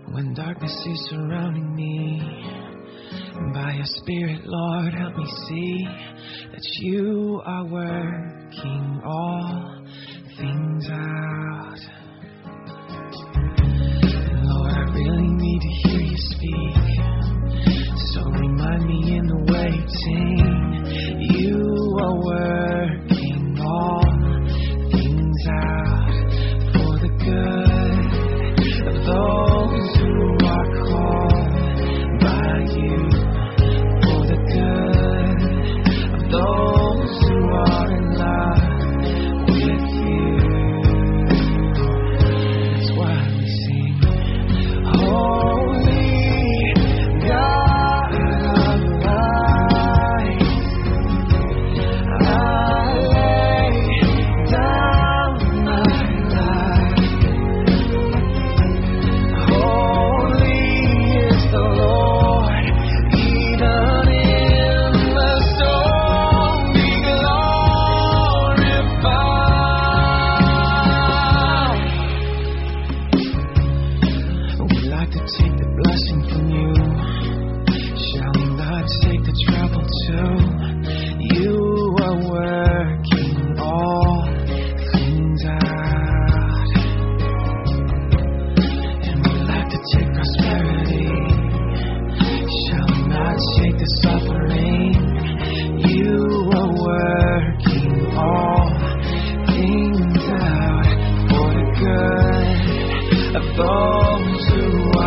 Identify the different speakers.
Speaker 1: When darkness is surrounding me, by your Spirit, Lord, help me see that you are working all things out. And Lord, I really need to hear you speak, so remind me in the waiting, you are working all things out for the good of those who are called by you, for the good of those who are in love with you. That's why we sing, Holy God of light, I lay down my life. Holy is the Lord, even in the storm be glorified. We like to take the blessing from you, shall we not take the trouble too? You are working all things out. And we like to take prosperity, shall we not take the suffering? You are working all things out for the good of those who